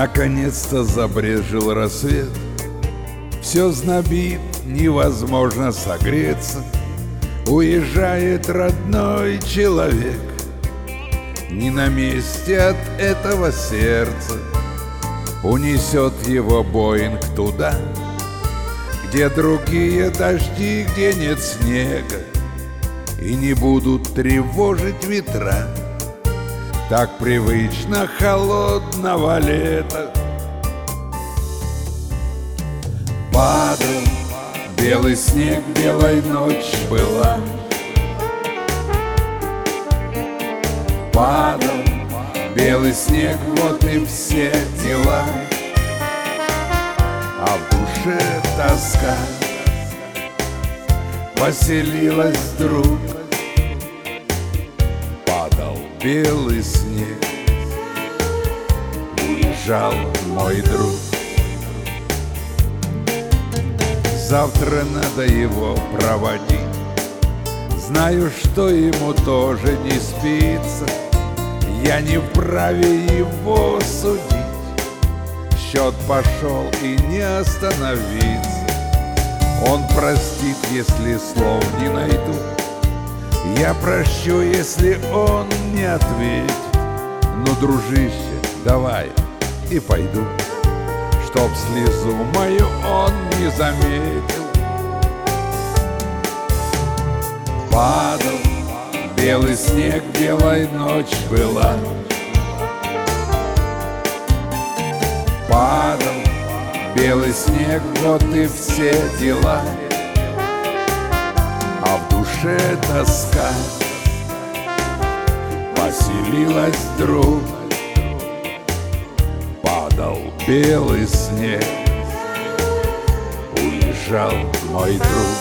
Наконец-то забрезжил рассвет, все знобит, невозможно согреться. Уезжает родной человек, не на месте от этого сердца. Унесет его Боинг туда, где другие дожди, где нет снега, и не будут тревожить ветра. Так привычно холодного лета. Падал белый снег, белой ночь была. Падал белый снег, вот и все дела. А в душе тоска поселилась вдруг. Падал белый снег, уезжал мой друг. Завтра надо его проводить. Знаю, что ему тоже не спится. Я не вправе его судить. Счет пошел и не остановиться. Он простит, если слов не найду. Я прощу, если он не ответит. Ну, дружище, давай и пойду, чтоб слезу мою он не заметил. Падал белый снег, белой ночь была. Падал белый снег, вот и все дела. А в душе тоска поселилась вдруг. Падал белый снег, уезжал мой друг.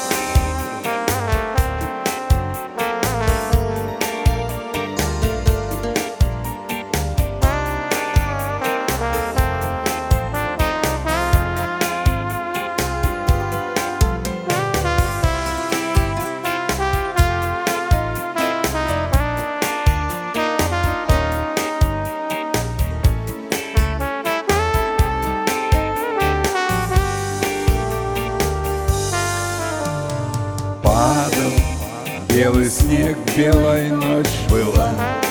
Падал белый снег, белой ночь была.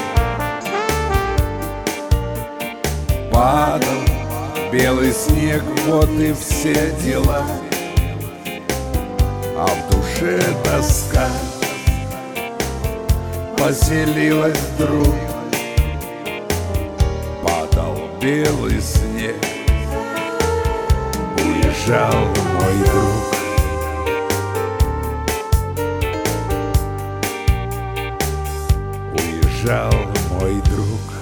Падал белый снег, вот и все дела. А в душе тоска поселилась вдруг. Падал белый снег, уезжал мой друг. Уезжал мой друг.